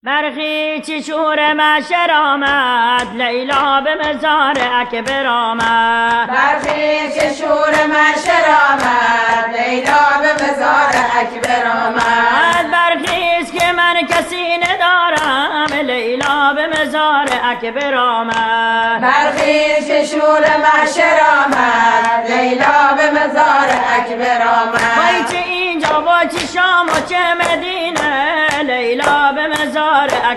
برخی چی شور محشر آمد، لیلا به مزار اکبر آمد. برخی چه شور محشر آمد، لیلا به مزار اکبر آمد. برخیست که من کسی ندارم، لیلا به مزار اکبر آمد. برخی چه شور محشر آمد، لیلا